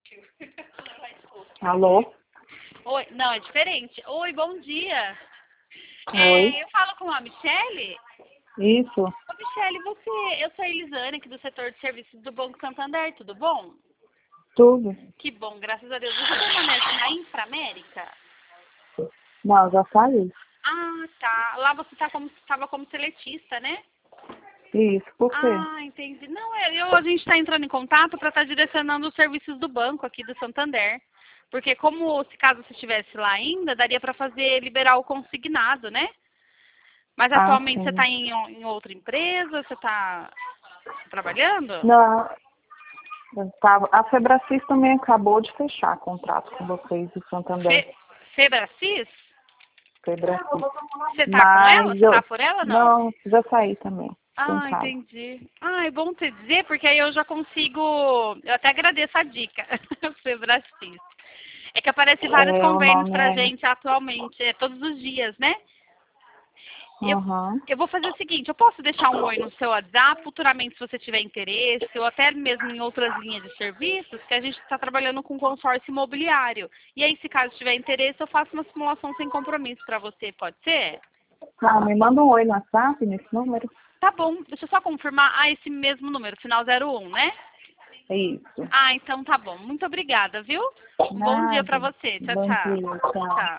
Alô? Oi, não, é diferente. Oi, bom dia. Oi? Eu falo com a Michele. Isso, Ô, Michele, eu sou a Elisane, aqui do setor de serviços do Banco Santander, tudo bom? tudo. Que bom, graças a Deus. Você permanece na Inframérica? Não, já saí. Ah, tá. Lá você estava como seletista, né? Isso, por quê? Ah, entendi. Não, a gente está entrando em contato para estar direcionando os serviços do banco aqui do Santander. Porque como se caso você estivesse lá ainda, daria para liberar o consignado, né? Mas Ah, atualmente você sim. está em outra empresa? Você está trabalhando? Não, a Febracis também acabou de fechar contrato com vocês de Santander. Febracis? Febracis. Você tá com ela? Mas Você tá por ela ou não? não, já saí também. Tô em Ah, casa. entendi. Ah, é bom você dizer, porque aí eu já consigo. Eu até agradeço a dica, Febracis. É que aparece vários O convênios nome pra é... gente atualmente, todos os dias, né? Eu, Uhum. eu vou fazer o seguinte, eu posso deixar um oi no seu WhatsApp, futuramente se você tiver interesse, ou até mesmo em outras linhas de serviços, que a gente está trabalhando com consórcio imobiliário. E aí, se caso tiver interesse, eu faço uma simulação sem compromisso para você, pode ser? Ah, me manda um oi no WhatsApp nesse número. Tá bom, deixa eu só confirmar. Ah, esse mesmo número, final 01, né? É isso. Ah, então tá bom. Muito obrigada, viu? Um bom dia Nada. pra você. Tchau, Bom tchau. dia, tchau. Tchau.